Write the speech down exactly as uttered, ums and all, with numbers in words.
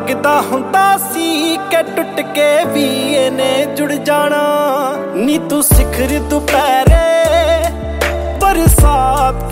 ਲੱਗਦਾ ਹੁੰਦਾ ਸੀ ਕਿ ਟੁੱਟ ਕੇ ਵੀ ਇਹਨੇ ਜੁੜ ਜਾਣਾ ਨੀ ਤੂੰ ਸਿਖਰ ਦੁਪਹਿਰੇ ਬਰਸਾਤ